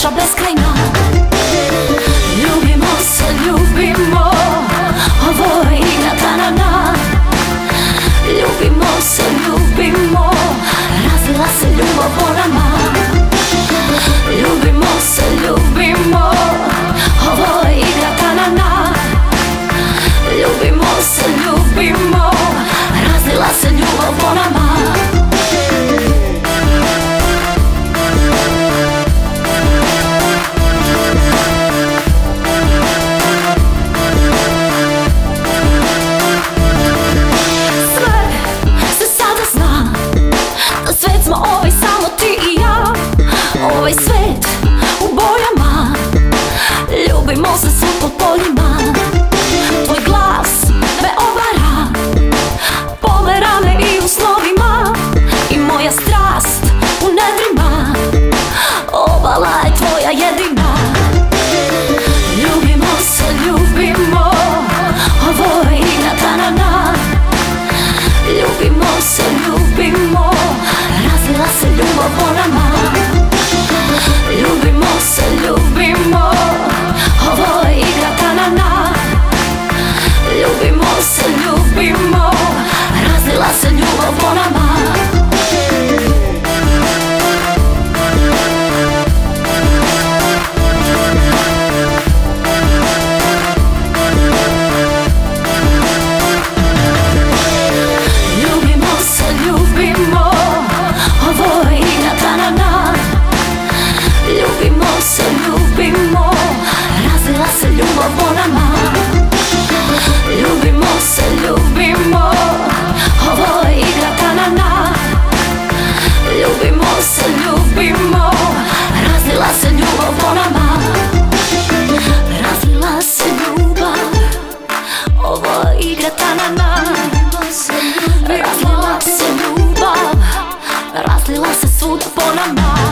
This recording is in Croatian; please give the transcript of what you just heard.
naša beskrajna. Ljubimo se, ljubimo, ovo je igra ta-na-na. Ljubimo se, ljubimo, razvila se ljubav po nama. Ljubimo se, ljubimo, ovo je igra ta-na-na. Ljubimo se, ljubimo, razvila se ljubav po nama. Ovaj svet u bojama, ljubimo se svi po poljima. Tvoj glas me obara, pomera me i u snovima. I moja strast u nedrima, obala je tvoja jedina. Ljubimo se, ljubimo, ovo je igra ta-na-na. Ljubimo se, ljubimo, razvila se ljubav po nama. Ljubimo se, ljubimo, ovo je igra ta-na-na. Ljubimo se, ljubimo, razvila se ljubav po nama. Ljubimo se, ljubimo, ovo je igra ta-na-na. Ljubimo se, ljubimo, razvila se ljubav po nama. Ljubimo se, ljubimo, ovo je igra ta-na-na. Ljubimo se, ljubimo, razvila se ljubav po nama. Razvila se ljubav, ovo je igra ta-na-na. Razvila se ljubav, razvila se svuda po nama.